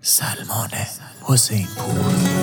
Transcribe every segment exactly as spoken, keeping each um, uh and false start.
سلمان حسین پور.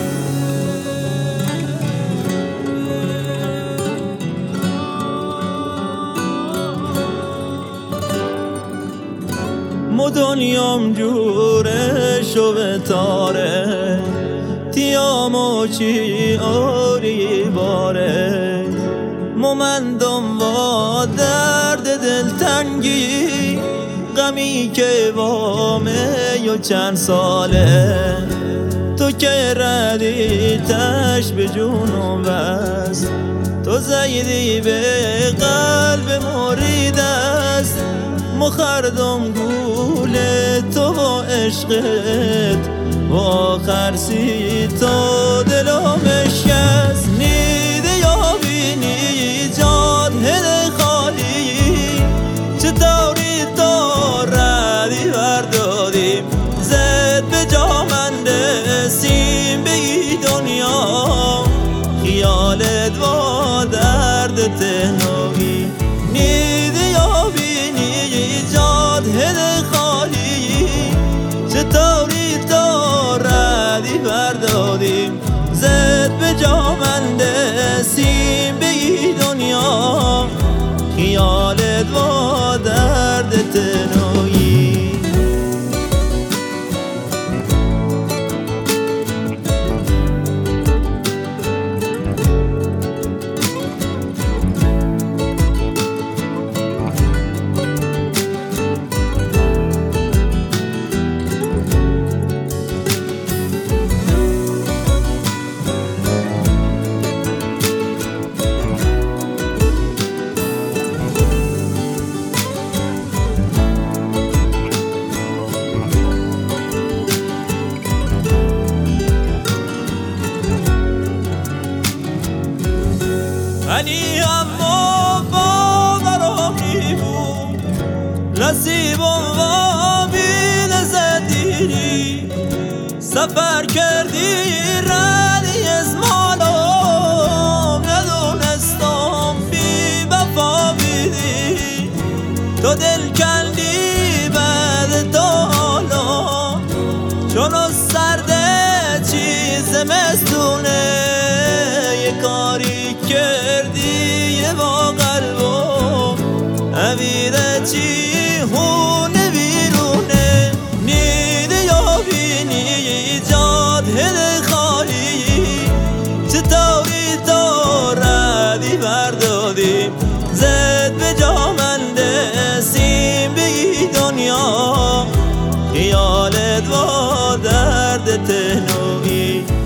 مو دنیام جوره شو بتاره تیامو چی آری باره مو من دنوا درد دلتنگی غمی که وامه یا چند ساله تو که ردیتش به جونم بس تو زیدی به قلب مرید است مخردم گول تو با عشقت و آخر سی تا دلم شکست نیده یا بینی جاد هل خالی چطوری تو ردی بردادیم زد به جا من رسیم به ای دنیا خیالت و درد تنهایی نیده یا بینی جاد هل خالی چطوری تو ردی بردادیم زد به جا من رسیم به ای دنیا خیالت و درد تنهایی ولی اما باورم بود نصیبم و بی‌لذت دیری سفر کردی ردی از مالم ندونستم بی وفا بیدی تو دل کندی بعد تو حالا چونو سرده چیز مستونه یه کاری کردی یه با قلبم اویده چی هونه بیرونه نیده یا بینی جاد هل خالی چطوری تو ردی بردادیم زد به جا من رسیم به ای دنیا خیالت و درد تنهایی